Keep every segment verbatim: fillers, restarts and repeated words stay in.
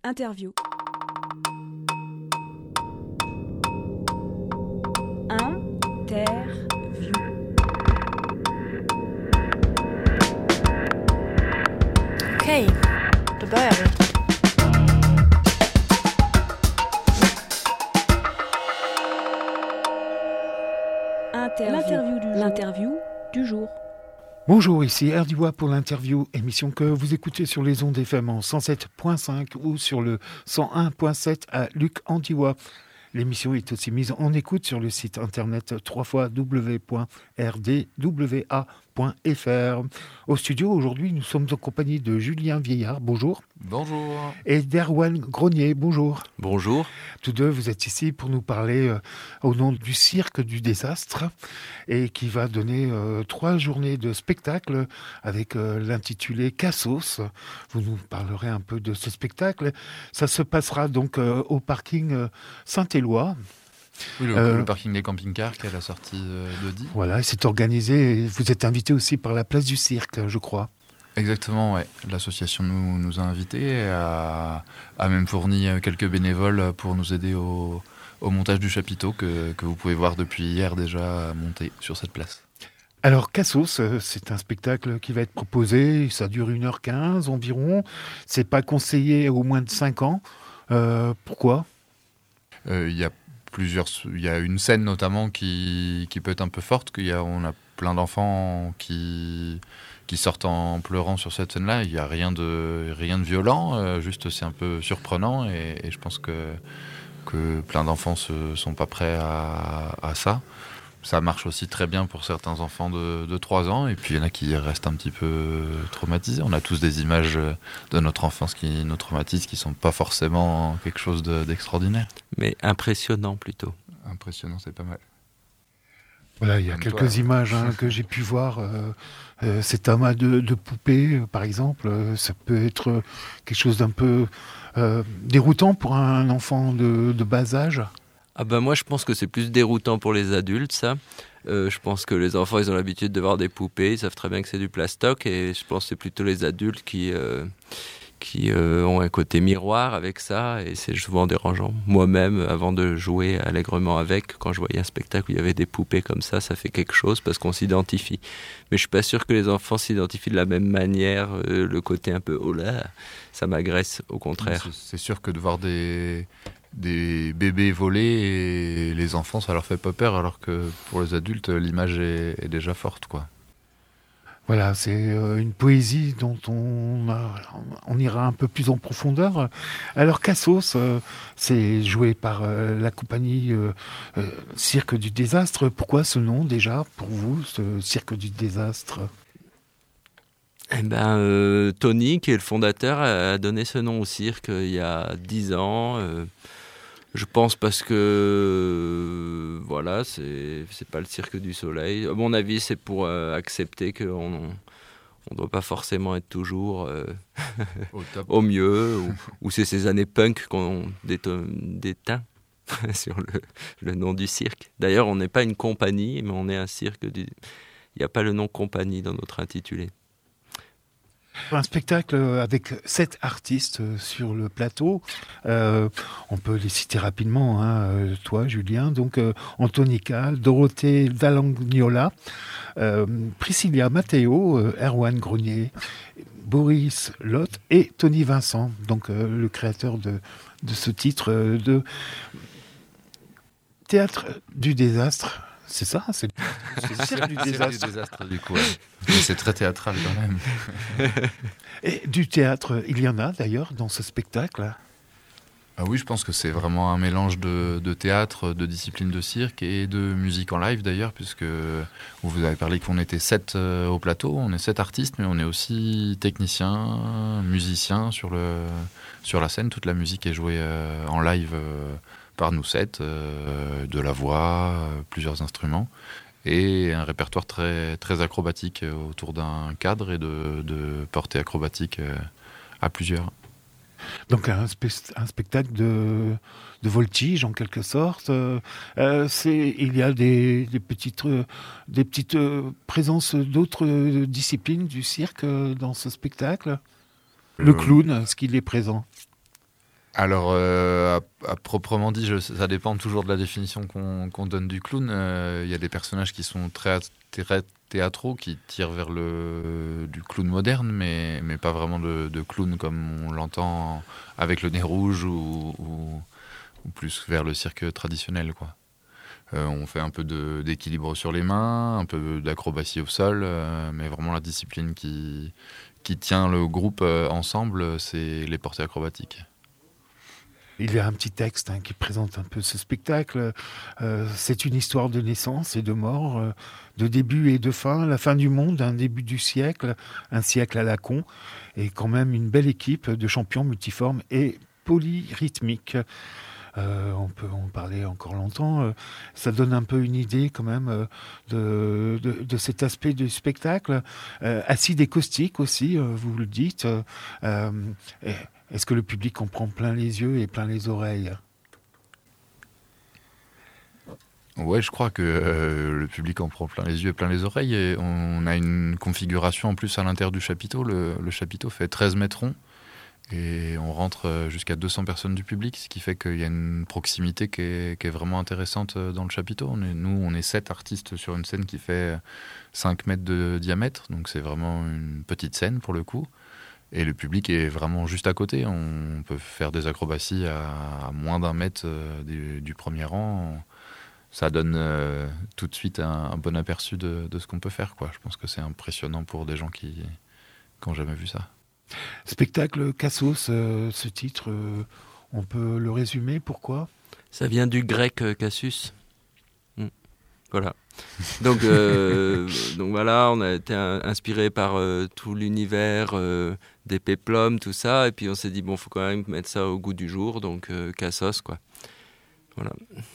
Interview. Interview. Okej, då börjar vi. Interview. L'interview du jour. L'interview du jour. Bonjour, ici Erdiwa pour l'interview, émission que vous écoutez sur les ondes F M en cent sept virgule cinq ou sur le cent un virgule sept à Luc Andiwa. L'émission est aussi mise en écoute sur le site internet w w w point r d w a point f r. Au studio, aujourd'hui, nous sommes en compagnie de Julien Vieillard, bonjour. Bonjour. Et d'Erwan Grenier, bonjour. Bonjour. Tous deux, vous êtes ici pour nous parler euh, au nom du Cirque du Désastre et qui va donner euh, trois journées de spectacle avec euh, l'intitulé Cassos. Vous nous parlerez un peu de ce spectacle. Ça se passera donc euh, au parking euh, Saint-Éloi. Oui, le, Euh, le parking des camping-cars qui est à la sortie euh, d'Audi. Voilà, c'est organisé. Et vous êtes invité aussi par la place du Cirque, je crois. Exactement, ouais. L'association nous, nous a invités, a, a même fourni quelques bénévoles pour nous aider au, au montage du chapiteau que, que vous pouvez voir depuis hier déjà monté sur cette place. Alors, Cassos, euh, c'est un spectacle qui va être proposé. Ça dure une heure quinze environ. C'est pas conseillé aux moins de cinq ans. Euh, pourquoi ? Euh, Il y a plusieurs, il y a une scène notamment qui, qui peut être un peu forte. Qu'il y a, on a plein d'enfants qui, qui sortent en pleurant sur cette scène-là. Il n'y a rien de, rien de violent, euh, juste c'est un peu surprenant et, et je pense que, que plein d'enfants ne sont pas prêts à, à ça. Ça marche aussi très bien pour certains enfants de, de trois ans et puis il y en a qui restent un petit peu traumatisés. On a tous des images de notre enfance qui nous traumatisent, qui ne sont pas forcément quelque chose de, d'extraordinaire. Mais impressionnant plutôt. Impressionnant, c'est pas mal. Voilà, il y a Comme quelques toi. images hein, que j'ai pu voir. Euh, euh, cet amas de, de poupées, euh, par exemple, euh, ça peut être euh, quelque chose d'un peu euh, déroutant pour un enfant de, de bas âge. Ah ben moi je pense que c'est plus déroutant pour les adultes ça. Euh, je pense que les enfants ils ont l'habitude de voir des poupées, ils savent très bien que c'est du plastoc et je pense que c'est plutôt les adultes qui, euh, qui euh, ont un côté miroir avec ça et c'est souvent dérangeant. Moi-même avant de jouer allègrement avec, quand je voyais un spectacle où il y avait des poupées comme ça, ça fait quelque chose parce qu'on s'identifie. Mais je suis pas sûr que les enfants s'identifient de la même manière, euh, le côté un peu oh là, ça m'agresse au contraire. C'est, c'est sûr que de voir des... des bébés volés et les enfants ça leur fait pas peur alors que pour les adultes l'image est, est déjà forte quoi. Voilà, c'est euh, une poésie dont on, a- on ira un peu plus en profondeur. Alors, Cassos, euh, c'est joué par euh, la compagnie euh, euh, Cirque du Désastre. Pourquoi ce nom déjà pour vous, ce Cirque du Désastre ? Eh ben, euh, Tony, qui est le fondateur, a donné ce nom au cirque euh, il y a dix ans. Euh, je pense parce que, euh, voilà, c'est, c'est pas le cirque du soleil. À mon avis, c'est pour euh, accepter qu'on on doit pas forcément être toujours euh, Au top. au mieux, ou, ou c'est ces années punk qu'on déto- déteint sur le, le nom du cirque. D'ailleurs, on n'est pas une compagnie, mais on est un cirque. Du... Il n'y a pas le nom compagnie dans notre intitulé. Un spectacle avec sept artistes sur le plateau. Euh, on peut les citer rapidement, hein, euh, toi, Julien. Donc, euh, Anthony Kahl, Dorothée Valangnola, euh, Priscilla Matteo, euh, Erwan Grenier, Boris Lotte et Tony Vincent, donc euh, le créateur de, de ce titre euh, de Théâtre du Désastre. C'est ça, c'est, c'est le Cirque du C'est Désastre. du désastre du coup. Ouais. Mais c'est très théâtral quand même. Et du théâtre, il y en a d'ailleurs dans ce spectacle. Ah oui, je pense que c'est vraiment un mélange de, de théâtre, de discipline de cirque et de musique en live d'ailleurs, puisque vous avez parlé qu'on était sept euh, au plateau, on est sept artistes, mais on est aussi techniciens, musiciens sur, le, sur la scène. Toute la musique est jouée euh, en live euh, par nous sept, euh, de la voix, euh, plusieurs instruments, et un répertoire très, très acrobatique euh, autour d'un cadre et de, de portée acrobatique euh, à plusieurs. Donc un, spe- un spectacle de, de voltige en quelque sorte. Euh, euh, c'est, il y a des, des petites, euh, des petites euh, présences d'autres euh, disciplines du cirque euh, dans ce spectacle. Le Euh, clown, est-ce qu'il est présent ? Alors, euh, à, à proprement dit, je, ça dépend toujours de la définition qu'on, qu'on donne du clown. Il euh, y a des personnages qui sont très, très théâtraux, qui tirent vers le du clown moderne, mais, mais pas vraiment de, de clown comme on l'entend avec le nez rouge ou, ou, ou plus vers le cirque traditionnel, quoi. Euh, on fait un peu de, d'équilibre sur les mains, un peu d'acrobatie au sol, euh, mais vraiment la discipline qui, qui tient le groupe euh, ensemble, c'est les portées acrobatiques. Il y a un petit texte hein, qui présente un peu ce spectacle. Euh, c'est une histoire de naissance et de mort, euh, de début et de fin, la fin du monde, un début du siècle, un siècle à la con, et quand même une belle équipe de champions multiformes et polyrythmiques. Euh, on peut en parler encore longtemps. Euh, ça donne un peu une idée quand même euh, de, de, de cet aspect du spectacle. Euh, acide et caustique aussi, euh, vous le dites. Euh, et, Est-ce que le public en prend plein les yeux et plein les oreilles ? Ouais, je crois que euh, le public en prend plein les yeux et plein les oreilles. Et on a une configuration en plus à l'intérieur du chapiteau. Le, le chapiteau fait treize mètres ronds et on rentre jusqu'à deux cents personnes du public, ce qui fait qu'il y a une proximité qui est, qui est vraiment intéressante dans le chapiteau. On est, nous, on est sept artistes sur une scène qui fait cinq mètres de diamètre, donc c'est vraiment une petite scène pour le coup. Et le public est vraiment juste à côté. On peut faire des acrobaties à, à moins d'un mètre euh, du, du premier rang. Ça donne euh, tout de suite un, un bon aperçu de, de ce qu'on peut faire, quoi. Je pense que c'est impressionnant pour des gens qui n'ont jamais vu ça. Spectacle Cassos, euh, ce titre, euh, on peut le résumer, pourquoi ? Ça vient du grec euh, Cassus. Mmh. Voilà. Donc, euh, donc voilà, on a été un, inspiré par euh, tout l'univers euh, des péplums, tout ça, et puis on s'est dit bon, faut quand même mettre ça au goût du jour, donc euh, Cassos, quoi. Voilà.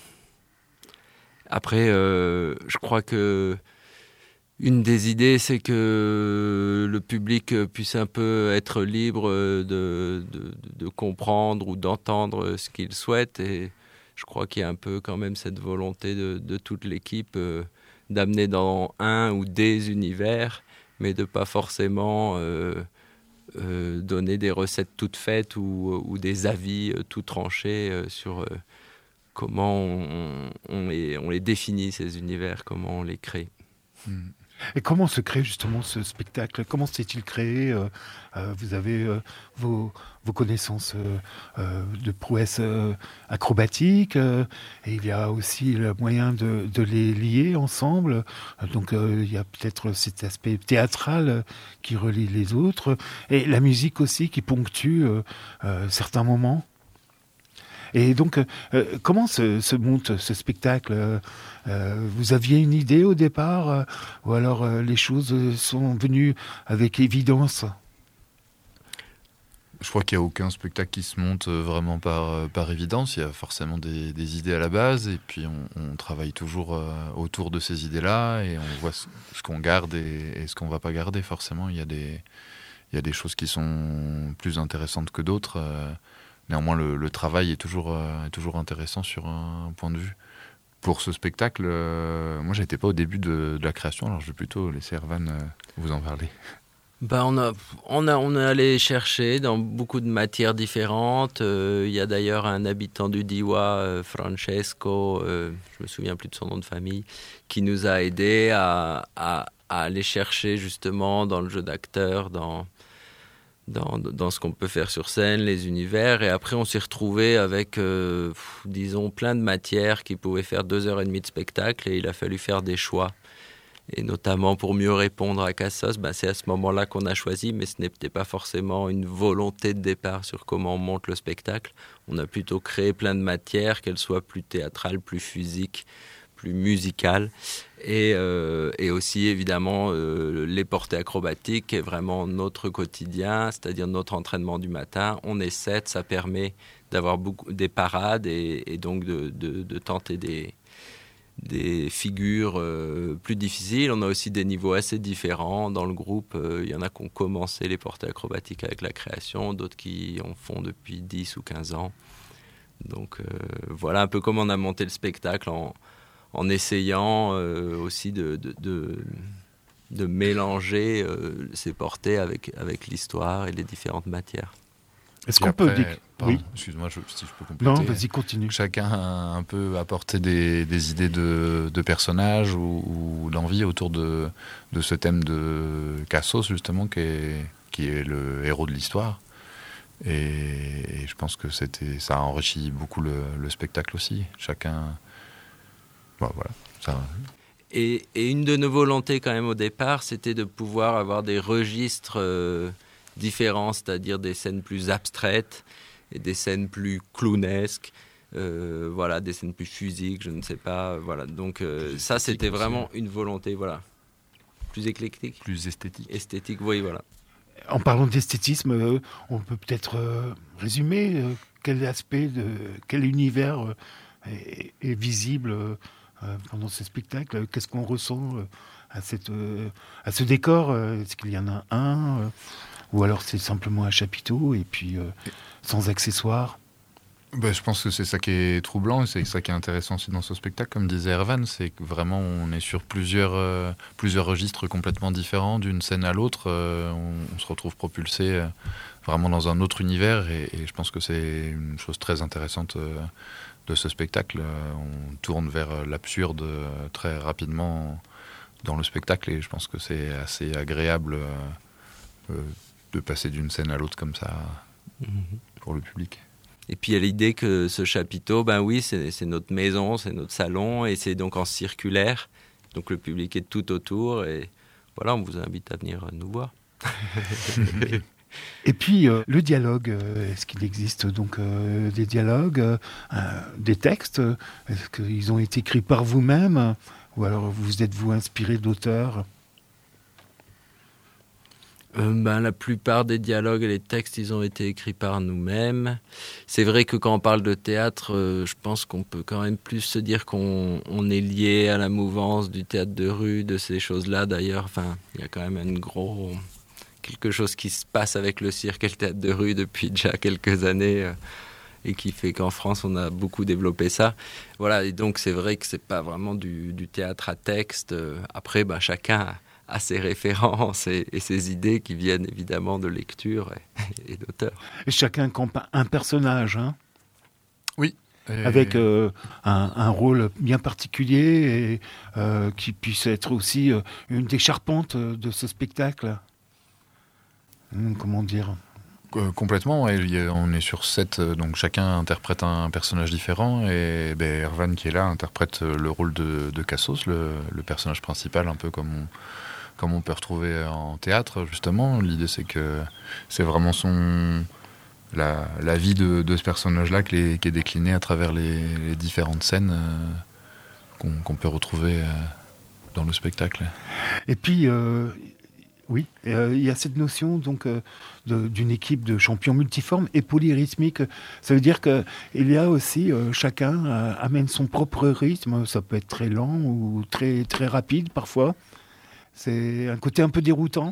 Après, euh, je crois que une des idées, c'est que le public puisse un peu être libre de, de, de comprendre ou d'entendre ce qu'il souhaite, et je crois qu'il y a un peu quand même cette volonté de, de toute l'équipe euh, d'amener dans un ou des univers, mais de pas forcément euh, euh, donner des recettes toutes faites ou, ou des avis euh, tout tranchés euh, sur euh, comment on, on, les, on les définit, ces univers, comment on les crée. Mmh. Et comment se crée justement ce spectacle ? Comment s'est-il créé ? euh, euh, Vous avez euh, vos, vos connaissances euh, euh, de prouesse euh, acrobatique, euh, et il y a aussi le moyen de, de les lier ensemble. Donc euh, il y a peut-être cet aspect théâtral euh, qui relie les autres, et la musique aussi qui ponctue euh, euh, certains moments. Et donc, euh, comment se, se monte ce spectacle ? euh, Vous aviez une idée au départ, euh, ou alors euh, les choses sont venues avec évidence ? Je crois qu'il n'y a aucun spectacle qui se monte vraiment par, par évidence. Il y a forcément des, des idées à la base, et puis on, on travaille toujours euh, autour de ces idées-là, et on voit ce, ce qu'on garde et, et ce qu'on ne va pas garder. Forcément, il y a des, il y a des choses qui sont plus intéressantes que d'autres. Euh, Néanmoins, le, le travail est toujours, euh, est toujours intéressant sur un point de vue. Pour ce spectacle, euh, moi, j'étais pas au début de, de la création, alors je vais plutôt laisser Erwan euh, vous en parler. Ben on a, on a, on est allé chercher dans beaucoup de matières différentes. Euh, il y a d'ailleurs un habitant du Diwa, euh, Francesco, euh, je me souviens plus de son nom de famille, qui nous a aidés à, à, à aller chercher justement dans le jeu d'acteur, dans Dans, dans ce qu'on peut faire sur scène, les univers. Et après, on s'est retrouvé avec, euh, pff, disons, plein de matières qui pouvaient faire deux heures et demie de spectacle, et il a fallu faire des choix. Et notamment pour mieux répondre à Cassos, ben, c'est à ce moment-là qu'on a choisi, mais ce n'était pas forcément une volonté de départ sur comment on monte le spectacle. On a plutôt créé plein de matières, qu'elles soient plus théâtrales, plus physiques, plus musicales, et, euh, et aussi évidemment euh, les portées acrobatiques, qui est vraiment notre quotidien, c'est-à-dire notre entraînement du matin. On est sept, ça permet d'avoir beaucoup, des parades, et, et donc de, de, de tenter des, des figures euh, plus difficiles. On a aussi des niveaux assez différents dans le groupe. Euh, il y en a qui ont commencé les portées acrobatiques avec la création, d'autres qui en font depuis dix ou quinze ans. Donc euh, voilà un peu comment on a monté le spectacle, en en essayant euh, aussi de, de, de, de mélanger euh, ces portées avec, avec l'histoire et les différentes matières. Est-ce Puis qu'on peut... après, Dé... pardon, Oui. excuse-moi, je- si je peux compléter. Non, vas-y, continue. Chacun a un peu apporté des, des idées de, de personnages ou, ou d'envie autour de, de ce thème de Cassos, justement, qui est, qui est le héros de l'histoire. Et, et je pense que c'était, ça a enrichi beaucoup le, le spectacle aussi. Chacun... Bon, voilà, ça... Et, et une de nos volontés quand même au départ, c'était de pouvoir avoir des registres euh, différents, c'est-à-dire des scènes plus abstraites et des scènes plus clownesques, euh, voilà, des scènes plus physiques, je ne sais pas, voilà. Donc euh, ça, c'était vraiment une volonté, voilà, plus éclectique, plus esthétique. Esthétique, oui, voilà. En parlant d'esthétisme, euh, on peut peut-être euh, résumer euh, quel aspect, de, quel univers euh, est, est visible euh, pendant ce spectacle. Qu'est-ce qu'on ressent euh, à, cette, euh, à ce décor euh, Est-ce qu'il y en a un euh, ou alors c'est simplement un chapiteau et puis euh, sans accessoires? Ben, je pense que c'est ça qui est troublant et c'est ça qui est intéressant aussi dans ce spectacle, comme disait Erwan, c'est que vraiment on est sur plusieurs, euh, plusieurs registres complètement différents, d'une scène à l'autre, euh, on, on se retrouve propulsé euh, vraiment dans un autre univers et, et je pense que c'est une chose très intéressante euh, de ce spectacle. Euh, on tourne vers l'absurde euh, très rapidement dans le spectacle et je pense que c'est assez agréable euh, euh, de passer d'une scène à l'autre comme ça pour le public. Et puis il y a l'idée que ce chapiteau, ben oui, c'est, c'est notre maison, c'est notre salon, et c'est donc en circulaire. Donc le public est tout autour, et voilà, on vous invite à venir nous voir. Et puis euh, le dialogue, euh, est-ce qu'il existe donc euh, des dialogues, euh, des textes? Est-ce qu'ils ont été écrits par vous-même ou alors vous êtes-vous inspiré d'auteurs? Euh, ben, la plupart des dialogues et les textes, ils ont été écrits par nous-mêmes. C'est vrai que quand on parle de théâtre, euh, je pense qu'on peut quand même plus se dire qu'on on est lié à la mouvance du théâtre de rue, de ces choses-là. D'ailleurs, enfin, il y a quand même un gros... quelque chose qui se passe avec le cirque et le théâtre de rue depuis déjà quelques années euh, et qui fait qu'en France, on a beaucoup développé ça. Voilà, et donc c'est vrai que c'est pas vraiment du, du théâtre à texte. Euh, après, ben, chacun... a à ses références et, et ses idées qui viennent évidemment de lecture et, et d'auteurs. Et chacun campe un personnage, hein, oui. Et... avec euh, un, un rôle bien particulier et euh, qui puisse être aussi euh, une des charpentes de ce spectacle. Hum, comment dire ? Euh, complètement, ouais. On est sur sept, donc chacun interprète un personnage différent et ben, Erwan qui est là interprète le rôle de, de Cassos, le, le personnage principal, un peu comme on, comme on peut retrouver en théâtre justement. L'idée c'est que c'est vraiment son, la, la vie de, de ce personnage-là qui est, qui est déclinée à travers les, les différentes scènes euh, qu'on, qu'on peut retrouver euh, dans le spectacle. Et puis... Euh... Oui, euh, il y a cette notion donc euh, de, d'une équipe de champions multiformes et polyrythmiques. Ça veut dire que il y a aussi euh, chacun euh, amène son propre rythme. Ça peut être très lent ou très très rapide parfois. C'est un côté un peu déroutant.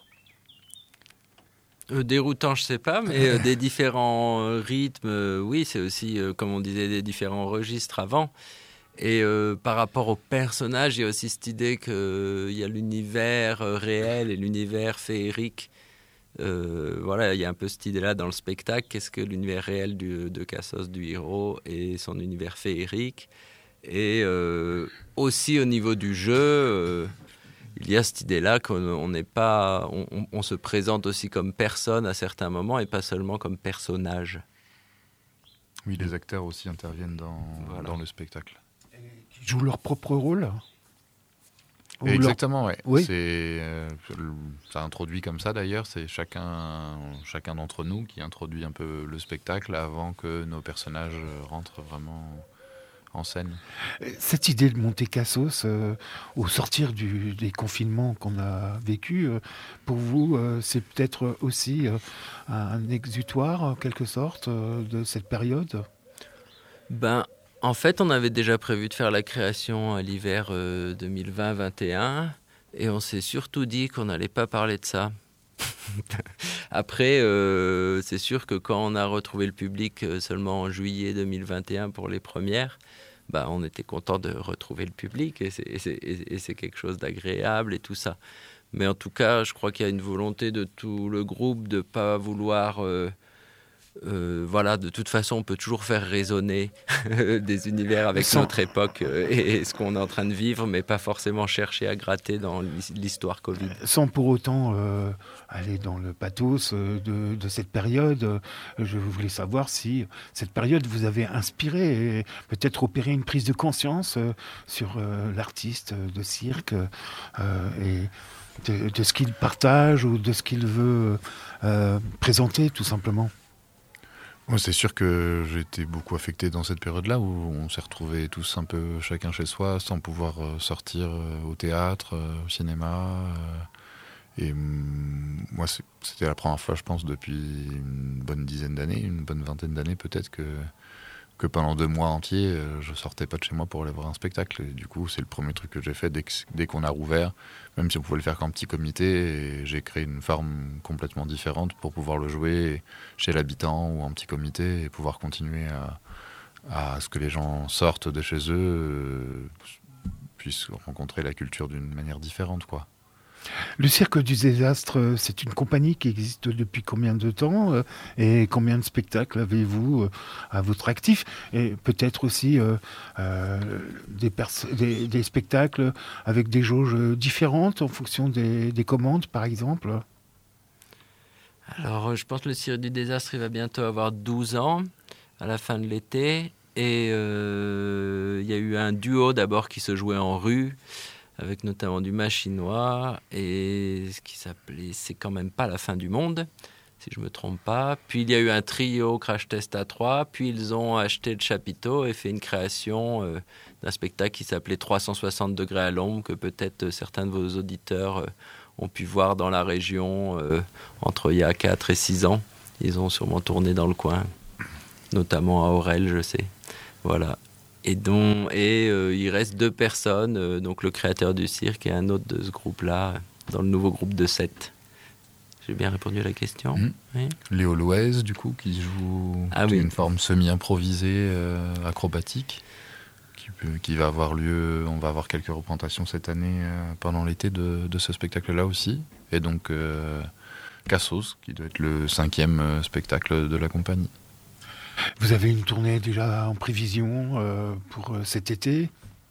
Euh, déroutant, je sais pas, mais euh, des différents euh, rythmes. Euh, oui, c'est aussi euh, comme on disait des différents registres avant. Et euh, par rapport au personnage, il y a aussi cette idée qu'il euh, y a l'univers euh, réel et l'univers féerique. Euh, voilà, il y a un peu cette idée-là dans le spectacle. Qu'est-ce que l'univers réel du, de Cassos, du héros, et son univers féerique? Et euh, aussi au niveau du jeu, euh, il y a cette idée-là qu'on n'est pas, on, on, on se présente aussi comme personne à certains moments et pas seulement comme personnage. Oui, les acteurs aussi interviennent dans, voilà. dans le spectacle. Qui jouent leur propre rôle. Exactement, leur... ouais. Oui. C'est, euh, ça introduit comme ça d'ailleurs, c'est chacun, chacun d'entre nous qui introduit un peu le spectacle avant que nos personnages rentrent vraiment en scène. Cette idée de monter Cassos, euh, au sortir du, des confinements qu'on a vécu, euh, pour vous, euh, c'est peut-être aussi euh, un exutoire, en quelque sorte, euh, de cette période ? Ben, en fait, on avait déjà prévu de faire la création à l'hiver euh, deux mille vingt vingt et un et on s'est surtout dit qu'on n'allait pas parler de ça. Après, euh, c'est sûr que quand on a retrouvé le public euh, seulement en juillet deux mille vingt et un pour les premières, bah, on était content de retrouver le public et c'est, et, c'est, et c'est quelque chose d'agréable et tout ça. Mais en tout cas, je crois qu'il y a une volonté de tout le groupe de ne pas vouloir... Euh, Euh, voilà, de toute façon, on peut toujours faire résonner des univers avec Sans... notre époque euh, et, et ce qu'on est en train de vivre, mais pas forcément chercher à gratter dans l'histoire Covid. Sans pour autant euh, aller dans le pathos de, de cette période, euh, je voulais savoir si cette période vous avait inspiré et peut-être opéré une prise de conscience euh, sur euh, l'artiste de cirque euh, et de, de ce qu'il partage ou de ce qu'il veut euh, présenter, tout simplement. Ouais, c'est sûr que j'ai été beaucoup affecté dans cette période-là où on s'est retrouvés tous un peu chacun chez soi sans pouvoir euh, sortir euh, au théâtre, euh, au cinéma. Euh, et mm, moi, c'est, c'était la première fois, je pense, depuis une bonne dizaine d'années, une bonne vingtaine d'années peut-être, que, que pendant deux mois entiers, euh, je sortais pas de chez moi pour aller voir un spectacle. Et du coup, c'est le premier truc que j'ai fait dès, que, dès qu'on a rouvert, même si on pouvait le faire qu'en petit comité. Et j'ai créé une forme complètement différente pour pouvoir le jouer chez l'habitant ou en petit comité et pouvoir continuer à, à ce que les gens sortent de chez eux, euh, puissent rencontrer la culture d'une manière différente, quoi. Le Cirque du Désastre, c'est une compagnie qui existe depuis combien de temps et combien de spectacles avez-vous à votre actif? Et peut-être aussi euh, euh, des, pers- des, des spectacles avec des jauges différentes en fonction des, des commandes, par exemple? Alors, je pense que le Cirque du Désastre, il va bientôt avoir douze ans, à la fin de l'été. Et euh, il y a eu un duo d'abord qui se jouait en rue, avec notamment du Machinois, et ce qui s'appelait « C'est quand même pas la fin du monde », si je me trompe pas. Puis il y a eu un trio Crash Test à trois, puis ils ont acheté le chapiteau et fait une création euh, d'un spectacle qui s'appelait trois cent soixante degrés à l'ombre, que peut-être certains de vos auditeurs euh, ont pu voir dans la région euh, entre il y a quatre et six ans. Ils ont sûrement tourné dans le coin, notamment à Aurel, je sais. Voilà. Et, donc, et euh, il reste deux personnes, euh, donc le créateur du cirque et un autre de ce groupe-là, dans le nouveau groupe de sept. J'ai bien répondu à la question. Mmh. Oui. Léo Loez, du coup, qui joue ah, oui. une forme semi-improvisée, euh, acrobatique, qui, peut, qui va avoir lieu. On va avoir quelques représentations cette année euh, pendant l'été de, de ce spectacle-là aussi. Et donc, euh, Cassos, qui doit être le cinquième spectacle de la compagnie. Vous avez une tournée déjà en prévision euh, pour euh, cet été?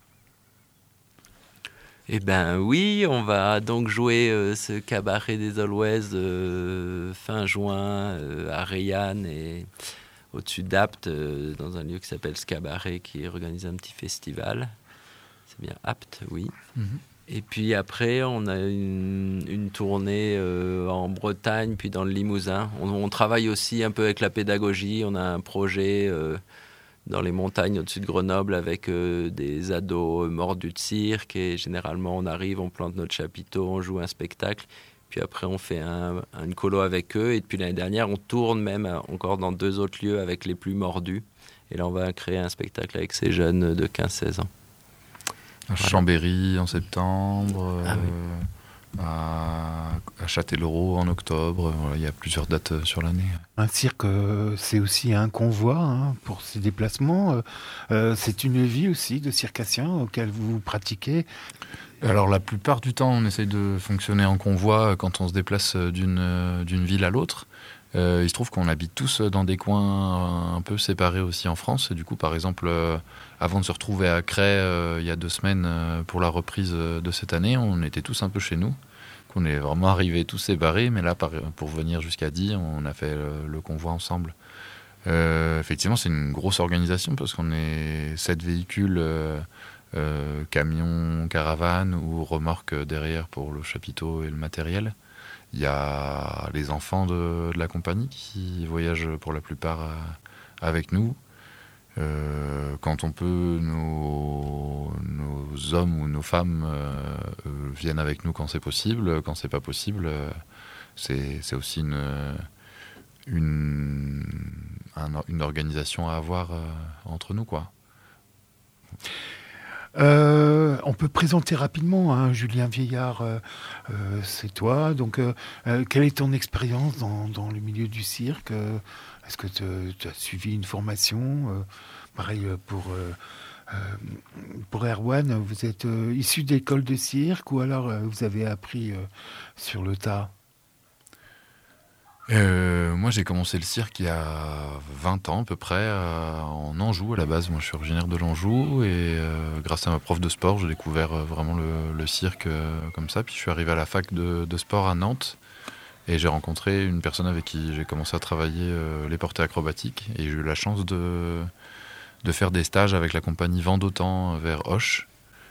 Eh bien oui, on va donc jouer euh, ce cabaret des Always euh, fin juin euh, à Rayanne et au-dessus d'Apt, euh, dans un lieu qui s'appelle ce cabaret, qui organise un petit festival. C'est bien Apt, oui. Mm-hmm. Et puis après, on a une, une tournée euh, en Bretagne, puis dans le Limousin. On, on travaille aussi un peu avec la pédagogie. On a un projet euh, dans les montagnes au-dessus de Grenoble avec euh, des ados mordus de cirque. Et généralement, on arrive, on plante notre chapiteau, on joue un spectacle. Puis après, on fait un, une colo avec eux. Et depuis l'année dernière, on tourne même encore dans deux autres lieux avec les plus mordus. Et là, on va créer un spectacle avec ces jeunes de quinze seize ans. À voilà. Chambéry en septembre, ah, euh, oui. à, à Châtellerault en octobre. Voilà, il y a plusieurs dates sur l'année. Un cirque, euh, c'est aussi un convoi hein, pour ses déplacements. Euh, c'est une vie aussi de circassien auquel vous pratiquez. Alors la plupart du temps, on essaye de fonctionner en convoi quand on se déplace d'une, d'une ville à l'autre. Euh, il se trouve qu'on habite tous dans des coins un peu séparés aussi en France. Et du coup, par exemple, euh, avant de se retrouver à Cray euh, il y a deux semaines euh, pour la reprise de cette année, on était tous un peu chez nous. On est vraiment arrivés tous séparés, mais là, par, pour venir jusqu'à Die, on a fait le, le convoi ensemble. Euh, effectivement, c'est une grosse organisation parce qu'on est sept véhicules, euh, euh, camions, caravanes ou remorques derrière pour le chapiteau et le matériel. Il y a les enfants de, de la compagnie qui voyagent pour la plupart euh, avec nous. Euh, quand on peut, nos, nos hommes ou nos femmes euh, euh, viennent avec nous quand c'est possible. Quand c'est pas possible, euh, c'est, c'est aussi une, une, un, une organisation à avoir euh, entre nous, quoi. Euh, on peut présenter rapidement, hein, Julien Vieillard, euh, euh, c'est toi. Donc, euh, euh, quelle est ton expérience dans, dans le milieu du cirque? euh, Est-ce que tu as suivi une formation euh, Pareil pour, euh, euh, pour Erwan, vous êtes euh, issu d'école de cirque ou alors euh, vous avez appris euh, sur le tas? Euh, moi, j'ai commencé le cirque il y a vingt ans à peu près, euh, en Anjou à la base. Moi, je suis originaire de l'Anjou et euh, grâce à ma prof de sport, j'ai découvert euh, vraiment le, le cirque euh, comme ça. Puis je suis arrivé à la fac de, de sport à Nantes et j'ai rencontré une personne avec qui j'ai commencé à travailler euh, les portées acrobatiques. Et j'ai eu la chance de, de faire des stages avec la compagnie Vent d'Autan vers Auch.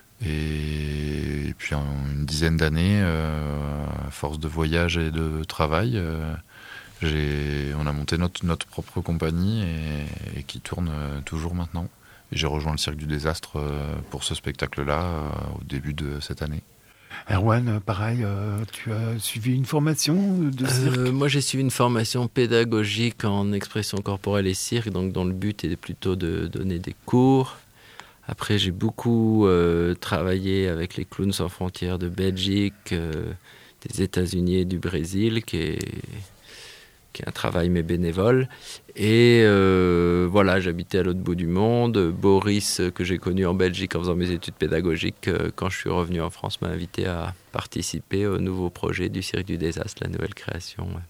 Et, et puis en une dizaine d'années, euh, à force de voyage et de travail, euh, J'ai, on a monté notre, notre propre compagnie et, et qui tourne euh, toujours maintenant. Et j'ai rejoint le Cirque du Désastre euh, pour ce spectacle-là euh, au début de cette année. Erwan, pareil, euh, tu as suivi une formation de cirque euh, Moi, j'ai suivi une formation pédagogique en expression corporelle et cirque, donc dont le but est plutôt de donner des cours. Après, j'ai beaucoup euh, travaillé avec les Clowns sans frontières de Belgique, euh, des États-Unis et du Brésil, qui est... qui est un travail mais bénévole. Et euh, voilà, j'habitais à l'autre bout du monde. Boris, que j'ai connu en Belgique en faisant mes études pédagogiques, euh, quand je suis revenu en France, m'a invité à participer au nouveau projet du Cirque du Désastre, la nouvelle création, euh,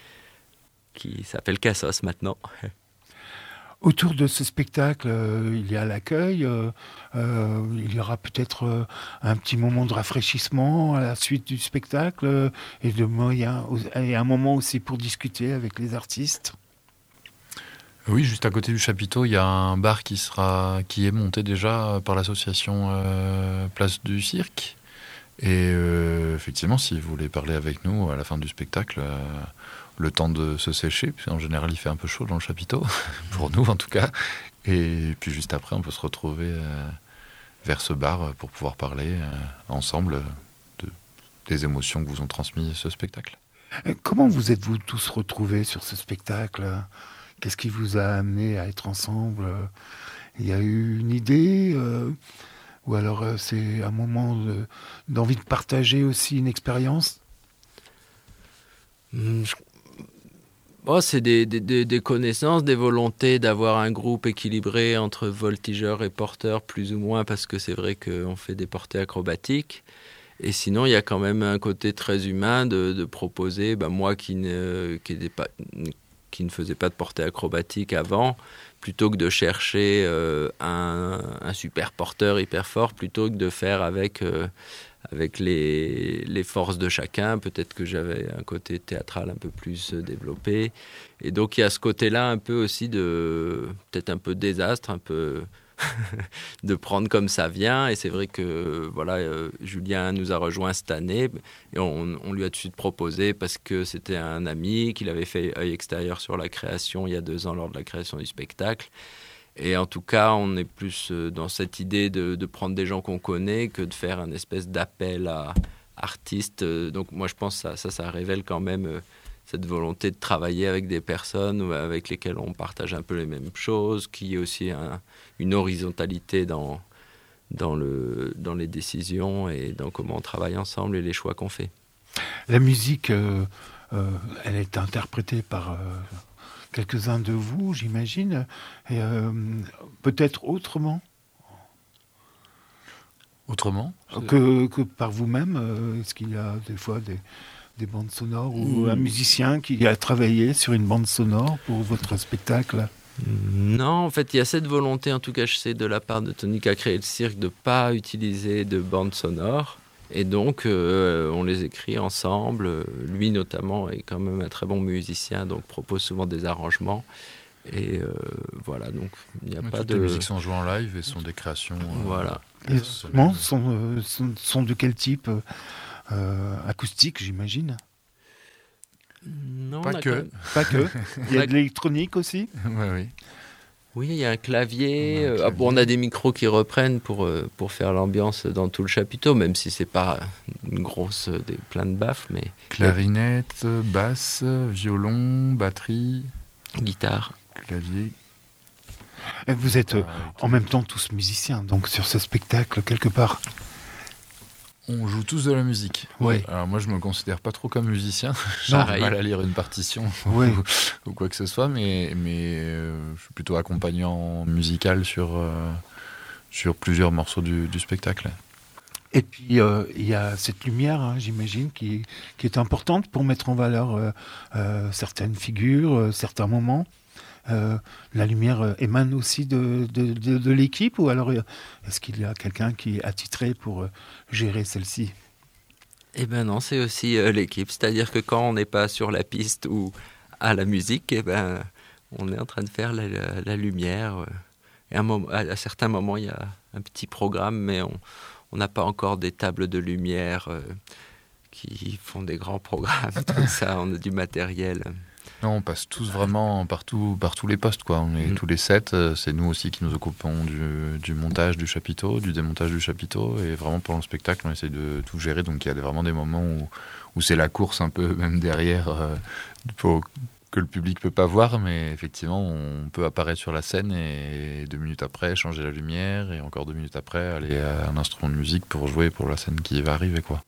qui s'appelle Cassos maintenant. Autour de ce spectacle, euh, il y a l'accueil, euh, euh, il y aura peut-être euh, un petit moment de rafraîchissement à la suite du spectacle euh, et, de moyen, et un moment aussi pour discuter avec les artistes. Oui, juste à côté du chapiteau, il y a un bar qui, sera, qui est monté déjà par l'association euh, Place du Cirque. Et euh, effectivement, si vous voulez parler avec nous à la fin du spectacle, euh, le temps de se sécher, puis en général il fait un peu chaud dans le chapiteau, pour nous en tout cas. Et puis juste après, on peut se retrouver euh, vers ce bar pour pouvoir parler euh, ensemble de, des émotions que vous ont transmis ce spectacle. Comment vous êtes-vous tous retrouvés sur ce spectacle ? Qu'est-ce qui vous a amené à être ensemble ? Il y a eu une idée euh, ou alors euh, c'est un moment de, d'envie de partager aussi une expérience ? Mmh, je... Oh, c'est des, des, des connaissances, des volontés d'avoir un groupe équilibré entre voltigeurs et porteurs, plus ou moins, parce que c'est vrai qu'on fait des portées acrobatiques. Et sinon, il y a quand même un côté très humain de, de proposer, ben moi qui ne, qui, pas, qui ne faisais pas de portée acrobatique avant, plutôt que de chercher euh, un, un super porteur hyper fort, plutôt que de faire avec... Euh, avec les, les forces de chacun. Peut-être que j'avais un côté théâtral un peu plus développé. Et donc, il y a ce côté-là un peu aussi de... peut-être un peu désastre, un peu de prendre comme ça vient. Et c'est vrai que voilà, euh, Julien nous a rejoints cette année et on, on lui a tout de suite proposé parce que c'était un ami, qu'il avait fait œil extérieur sur la création il y a deux ans lors de la création du spectacle. Et en tout cas, on est plus dans cette idée de, de prendre des gens qu'on connaît que de faire un espèce d'appel à artistes. Donc moi, je pense que ça, ça, ça révèle quand même cette volonté de travailler avec des personnes avec lesquelles on partage un peu les mêmes choses, qu'il y ait aussi un, une horizontalité dans, dans, le, dans les décisions et dans comment on travaille ensemble et les choix qu'on fait. La musique, euh, euh, elle est interprétée par... Euh... quelques-uns de vous, j'imagine, et euh, peut-être autrement Autrement que, que par vous-même. euh, Est-ce qu'il y a des fois des, des bandes sonores ou mmh. un musicien qui a travaillé sur une bande sonore pour votre spectacle ? Non, en fait, il y a cette volonté, en tout cas, je sais, de la part de Tony qui a créé le cirque, de ne pas utiliser de bande sonore. Et donc, euh, on les écrit ensemble. Lui, notamment, est quand même un très bon musicien, donc propose souvent des arrangements. Et euh, voilà, donc il n'y a Mais pas toutes de... les musiques sont jouées en live et sont des créations... Euh, voilà. Les instruments sont, euh, sont, sont de quel type ? euh, Acoustique, j'imagine ? Non, pas que. Même... Pas que. Il y a de l'électronique aussi ? Oui, oui. Oui, il y a un clavier. On a, un clavier. Ah, bon, on a des micros qui reprennent pour, pour faire l'ambiance dans tout le chapiteau, même si c'est pas une grosse, des, plein de baffes. Mais... Clarinette, basse, violon, batterie, guitare, clavier. Et vous êtes euh, en même temps tous musiciens, donc sur ce spectacle, quelque part. On joue tous de la musique. Oui. Alors moi, je me considère pas trop comme musicien. J'ai du mal à lire une partition oui. ou, ou quoi que ce soit, mais, mais euh, je suis plutôt accompagnant musical sur, euh, sur plusieurs morceaux du, du spectacle. Et puis, euh, il y a cette lumière, hein, j'imagine, qui, qui est importante pour mettre en valeur euh, euh, certaines figures, euh, certains moments. Euh, la lumière euh, émane aussi de, de, de, de l'équipe, ou alors est-ce qu'il y a quelqu'un qui est attitré pour euh, gérer celle-ci ? Eh ben non, c'est aussi euh, l'équipe. C'est-à-dire que quand on n'est pas sur la piste ou à la musique, eh ben, on est en train de faire la, la, la lumière. Euh, et un moment, à, à certains moments, il y a un petit programme, mais on on n'a pas encore des tables de lumière euh, qui font des grands programmes, tout ça. On a du matériel. Non, on passe tous vraiment partout, par tous les postes, quoi. On est mmh. tous les sept. C'est nous aussi qui nous occupons du, du montage du chapiteau, du démontage du chapiteau. Et vraiment, pendant le spectacle, on essaie de tout gérer. Donc, il y a vraiment des moments où, où c'est la course un peu, même derrière, euh, pour, que le public ne peut pas voir. Mais effectivement, on peut apparaître sur la scène et deux minutes après, changer la lumière. Et encore deux minutes après, aller à un instrument de musique pour jouer pour la scène qui va arriver, quoi.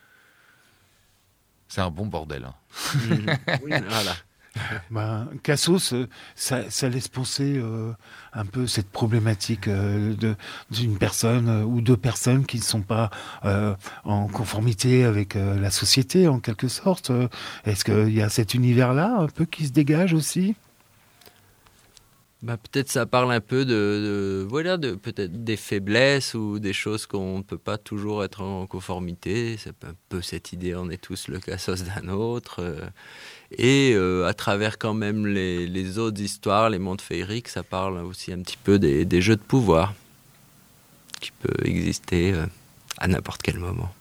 C'est un bon bordel. Hein. Mmh. Oui, voilà. Ben, Cassos, ça, ça laisse penser euh, un peu cette problématique euh, de, d'une personne euh, ou deux personnes qui ne sont pas euh, en conformité avec euh, la société, en quelque sorte. Est-ce qu'il y a cet univers-là un peu qui se dégage aussi ? Bah, peut-être ça parle un peu de, de voilà de peut-être des faiblesses ou des choses qu'on ne peut pas toujours être en conformité. C'est un peu cette idée, on est tous le Cassos d'un autre. Euh, et euh, à travers quand même les, les autres histoires, les mondes féeriques, ça parle aussi un petit peu des, des jeux de pouvoir qui peuvent exister euh, à n'importe quel moment.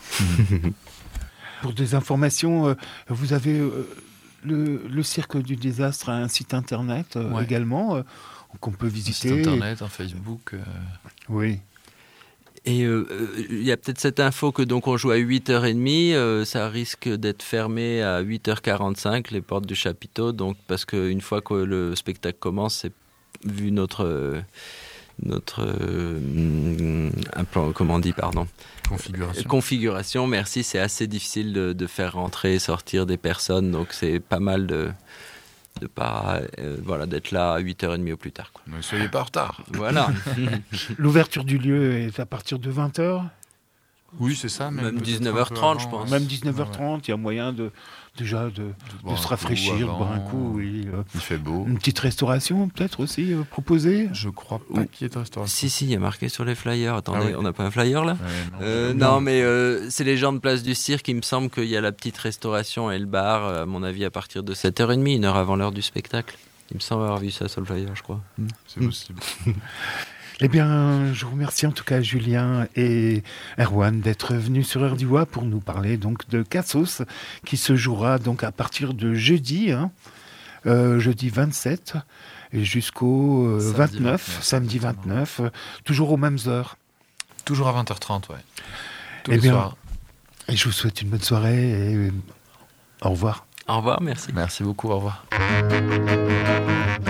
Pour des informations, euh, vous avez... Euh, Le, le Cirque du Désastre a un site internet euh, ouais. également euh, qu'on peut visiter. Un site internet, un Facebook. Euh... Oui. Et il euh, y a peut-être cette info que donc on joue à huit heures trente, euh, ça risque d'être fermé à huit heures quarante-cinq, les portes du chapiteau, donc parce qu'une fois que le spectacle commence, c'est vu notre... Euh, notre euh, un plan, comment on dit, pardon configuration. configuration merci, c'est assez difficile de, de faire rentrer et sortir des personnes, donc c'est pas mal de de pas euh, voilà d'être là à huit heures trente au plus tard, quoi. Ne soyez pas en retard. Voilà. L'ouverture du lieu est à partir de vingt heures. Oui, c'est ça. Même, même dix-neuf heures trente, je pense. Même dix-neuf heures trente, il ouais. y a moyen de, déjà de, de, de se rafraîchir, de boire un coup. Oui. Il fait beau. Une petite restauration, peut-être aussi, euh, proposée ? Je crois pas qu'il y ait de restauration. Si, si, il y a marqué sur les flyers. Attendez, ah ouais. on n'a pas un flyer là ? ouais, non, euh, non. non, mais euh, c'est les gens de Place du Cirque. Il me semble qu'il y a la petite restauration et le bar, à mon avis, à partir de sept heures trente, une heure avant l'heure du spectacle. Il me semble avoir vu ça sur le flyer, je crois. C'est possible. Eh bien, je vous remercie en tout cas Julien et Erwan d'être venus sur Erdiwa pour nous parler donc de Cassos qui se jouera donc à partir de jeudi, hein, euh, jeudi vingt-sept et jusqu'au euh, samedi vingt-neuf, vingt-neuf, samedi vingt-neuf, euh, toujours aux mêmes heures. Toujours à vingt heures trente, ouais. Tous eh les bien, soirs. Et je vous souhaite une bonne soirée et euh, au revoir. Au revoir, merci. Merci beaucoup, au revoir.